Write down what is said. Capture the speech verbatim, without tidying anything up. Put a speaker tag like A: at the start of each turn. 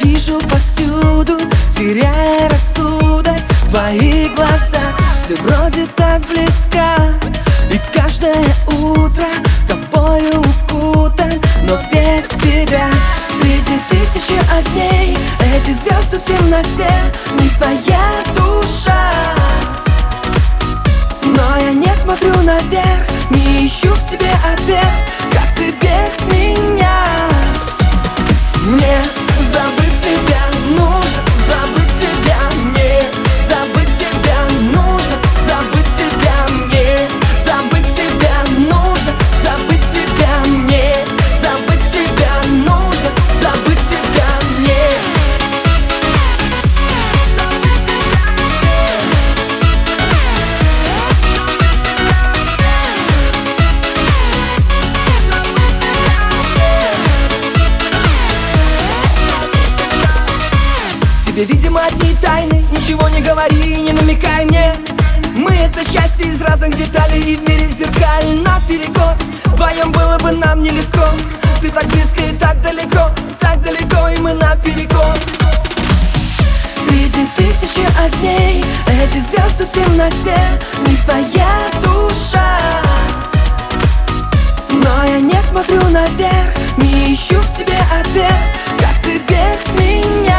A: вижу повсюду, теряя рассудок, твои глаза. Ты вроде так близка, и каждое утро тобою укутан, но без тебя среди тысячи огней эти звезды в темноте, в них твоя душа. Но я не смотрю наверх, не ищу в тебе ответ, как ты без меня. Мне забыть тебя нужно, забыть тебя мне, забыть тебя нужно, забыть тебя мне, забыть тебя нужно, забыть тебя мне, забыть тебя нужно, забыть тебя мне. Тебе, видимо, одни тайны, ничего не говори, не намекай мне. Мы — это счастье из разных деталей, и в мире зеркаль наперекор. Вдвоем было бы нам нелегко, ты так близко и так далеко, так далеко, и мы наперекор. Среди тысячи огней эти звезды в темноте, в них твоя душа. Но я не смотрю наверх, не ищу в тебе ответ, как ты без меня.